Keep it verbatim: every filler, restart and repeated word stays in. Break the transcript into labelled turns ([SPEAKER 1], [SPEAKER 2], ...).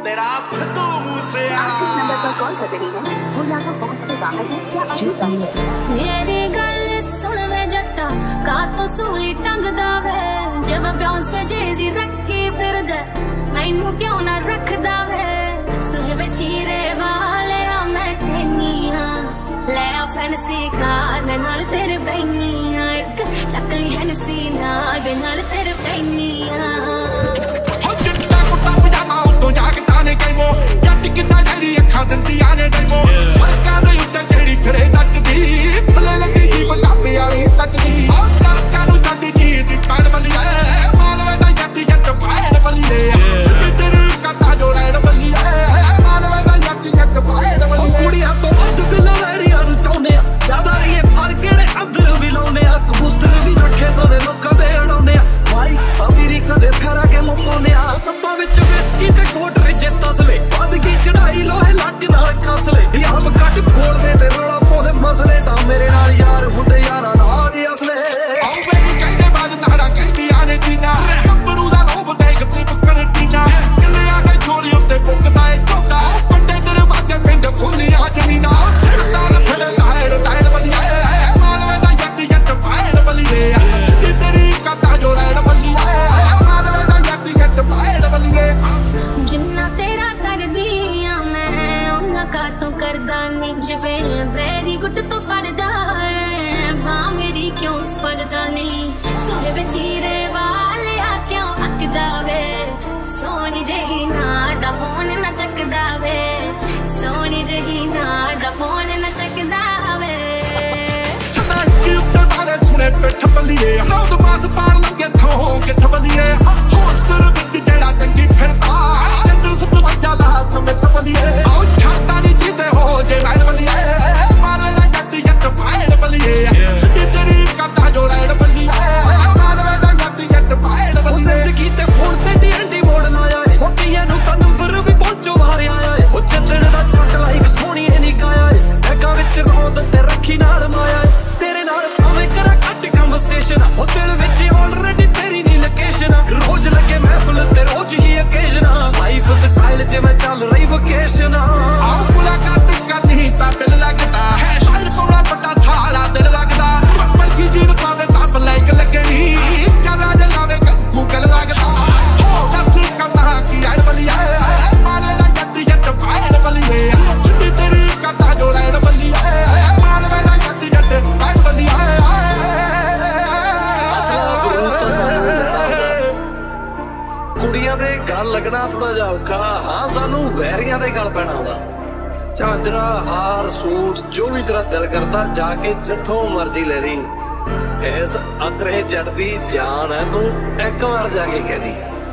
[SPEAKER 1] तेरा सिद्धू मूसेवाला
[SPEAKER 2] नंबर पर कॉल कर रही है वो या तो पहुंच से बाहर है या अभी
[SPEAKER 3] मेरी गल सुन वे जट्टा का तो सूली टंगदा वे जब प्यार से जेजी रखी फिर दे मैनू क्यों ना रखदा वे सुहे चीरे वाले मैं तेनी हां ले आ फैंसी कार नाल तेरे बैनी हां एक चकली हनसी नाल नाल तेरे बैनी हां
[SPEAKER 1] हो चिट्टा कुत्ता पजामा उतों जागदा ने कईमो जट किन्ना जेड़ी अखां दिंदियां ने डैमो फड़कां दे उत्ते जेड़ी फिरे नचदी फले लगी जी पंजाबी वाली तकदी ओ करकां नूं ਜਾਂਦੀ जी दी पैण बलिए मालवे दा जट जट पैण बलिए सिੱਧੀ ਤੇਰੀ ਕथा ਜੋ ਲੈਣ बलिए मालवे दा जट जट पैण बलिए
[SPEAKER 4] ਕੁੜੀਆਂ ਤੋਂ ਵੱਧ ਬਿੱਲਾ ਵੈਰੀਆਂ ਨੂੰ ਚਾਹੁੰਦੇ ਆ ਜ਼ਿਆਦਾ ਇਹ ਫਰਕ ਕਿਹੜੇ ਅੰਦਰ ਵੀ ਲਾਉਂਦੇ ਆ ਕਬੂਤਰ ਵੀ ਰੱਖੇ ਤੋਂ ਦੇ ਲੋਕਾਂ ਦੇ ਉਡਾਉਂਦੇ ਆ ਮਾਈਕ ਅਮਰੀਕਾ ਦੇ ਫੇਰਾ ਕੇ ਮੁਕਾਉਂਦੇ ਆ ਕੱਪਾਂ ਵਿੱਚ ਵਿਸਕੀ ਤੇ ਕੋਟ ਰਿਜੇ ਤਸਲੇ ਵੱਧ ਕੀ ਚੜਾਈ ਲੋਹੇ ਲੱਗ ਨਾਲ ਖਸਲੇ ਯਾਰ ਕੱਟ ਬੋਲਦੇ ਤੇ ਰੌਲਾ ਪਾਉਂਦੇ ਮਸਲੇ ਤਾਂ ਮੇਰੇ ਨਾਲ ਯਾਰ ਹੁੰਦੇ ਯਾਰਾਂ ਨਾਲ ਹੀ ਅਸਲੇ
[SPEAKER 1] ਆਉ ਬੇਰੀ ਕਹਿੰਦੇ ਬਾਜ ਨਾਰਾ ਕਹਿੰਦੀਆਂ ਨੇ ਜੀਨਾ ਕੱਪਰੂ ਦਾ ਰੋਬ ਦੇਖ ਤੇ ਬੁੱਕਰ ਟੀਨਾ ਕਿੱਲੇ ਆ ਕੇ ਛੋਰੀ ਉੱਤੇ ਪੁੱਕਦਾ ਏ ਝੋਟਾ ਵੱਡੇ ਦਰਵਾਜ਼ੇ ਪਿੰਡ ਖੋਲੀਆਂ ਜ਼ਮੀਨਾਂ ਨਾਲ ਫੜੇ ਤਾਇਰ ਤਾਇਰ ਬਲੀਏ ਮਾਲਵੇ ਦਾ ਜੱਟ ਜੱਟ ਪਾਇਰ ਬਲੀਏ ਸਿੱਧੀ ਤੇਰੀ ਕथा ਜੋ ਲੈਣ ਬਲੀਏ ਮਾਲਵੇ ਦਾ ਜੱਟ ਜੱਟ ਪਾਇਰ ਬਲੀਏ
[SPEAKER 3] जिन्ना तेरा करदी आ मैं उन्ना काटों करदा नहीं जिवें वेरी गुड तो फड़दा है मां मेरी क्यों फड़दा नहीं सोहे वे चीरे वाले आ क्यों अकदा वे सोनी जही नार दा फोन न चकदा वे सोनी जही नार दा फोन न चकदा वे
[SPEAKER 1] ਸਦਾ ਕੀ ਉੱਤੇ ਬਾਰੇ ਸੁਣੇ ਪਿੱਠ ਬਲੀਏ ਹੌਦ ਬਾਤ ਪਾਰ ਲੱਗੇ ਥੋਂ ਕਿ ਥਬਲੀਏ ਹੋਸਟਰ ਵਿੱਚ ਜਿਹੜਾ ਚੰਗੀ ਫਿਰਦਾ ਚੰਦਰ ਸਭ ਵੱਜਾ ਦਾ ਸਮੇਂ ਬਲੀਏ ਆਉ ਛੱਡਦਾ ਨਹੀਂ ਜਿੱਤੇ ਹੋ ਜੇ ਮੈਂ ਬਲੀਏ ਮਾਰੇ ਦਾ ਜੱਟ ਜੱਟ ਪਾਇੜ ਬਲੀਏ ਸਿੱਧੀ ਤੇਰੀ ਕथा ਜੋ ਲੈਣ ਬਲੀਏ ਮਾਰੇ ਦਾ ਜੱਟ ਜੱਟ ਪਾਇੜ
[SPEAKER 4] ਉਹ
[SPEAKER 1] ਬਲੀਏ
[SPEAKER 4] ਜ਼ਿੰਦਗੀ ਤੇ ਫੋਨ ਤੇ ਡੀਐਨਡੀ ਮੋੜ ਲਾਇਆ ਏ ਉਹ ਕਈਆਂ ਨੂੰ ਤਾਂ ਨੰਬਰ ਵੀ ਪਹੁੰਚੋ ਮਾਰਿਆ ਏ ਉਹ ਚੱਦਣ ਦਾ ਚੱਟ ਲਾਈਵ ਸੋਹਣੀ ਐ ਨਹੀਂ ਗਾਇਆ ਏ ਬੈਗਾਂ ਵਿੱਚ ਰੋਦ ਤੇ ਰੱਖੀ ਨਾਲ ਮਾਇਆ ਏ ਤੇਰੇ ਨਾਲ ਭਾਵੇਂ ਕਰਾਂ ਘੱਟ ਕਨਵਰਸੇਸ਼ਨ ਉਹ ਦਿਲ ਵਿੱਚ ਆਲਰੇਡੀ ਤੇਰੀ ਨੀ ਲੋਕੇਸ਼ਨ ਰੋਜ਼ ਲੱਗੇ ਮਹਿਫਲ ਤੇ ਰੋਜ਼ ਹੀ ਓਕੇਸ਼ਨ ਲਾਈਫ ਸਟਾਈਲ ਜਿਵੇਂ ਚੱਲ ਰਹੀ ਵਕੇਸ਼ਨ
[SPEAKER 1] ਆਉ ਮੁਲਾਕਾਤ ਕਰਨੀ ਤਾਂ ਦਿਲ ਲੱਗਦਾ ਹੈ ਸ਼ਾਇਦ ਕੋਲਾ ਵੱਡਾ ਥਾਲਾ ਦਿਲ ਲੱਗਦਾ ਬਲਕਿ ਜੀਨ ਪਾਵੇ ਤਾਂ ਲਾਈਕ ਲੱਗਣੀ ਜਰਾ ਜਲਾਵੇ ਗੂਗਲ ਲੱਗਦਾ ਹੋ ਦੱਸ ਕਰਨਾ ਕੀ ਆੜ ਬਲੀਏ ਮਾਰੇ ਦਾ ਜੱਟ ਜੱਟ ਪਾਇੜ ਬਲੀਏ ਸਿੱਧੀ ਤੇਰੀ ਕथा ਜੋ ਲੈਣ ਬਲੀਏ ਮਾਲਵੇ ਦਾ ਜੱਟ ਜੱਟ ਪਾਇੜ ਬਲੀਏ
[SPEAKER 4] ਕੁੜੀਆਂ ਦੇ ਗੱਲ ਲੱਗਣਾ ਥੋੜਾ ਜਿਹਾ ਔਖਾ ਹਾਂ ਸਾਨੂੰ ਵੈਰੀਆਂ ਦੇ ਗੱਲ ਪੈਣਾ ਹੁੰਦਾ ਝਾਂਜਰਾ ਹਾਰ ਸੂਟ ਜੋ ਵੀ ਤੇਰਾ ਦਿਲ ਕਰਦਾ ਜਾ ਕੇ ਜਿੱਥੋਂ ਮਰਜ਼ੀ ਲੈ ਲਈ ਇਸ ਅਕਰੇ ਜੱਟ ਦੀ ਜਾਨ ਹੈ ਤੂੰ ਇੱਕ ਵਾਰ ਜਾ ਕੇ ਕਹਿ ਦੀ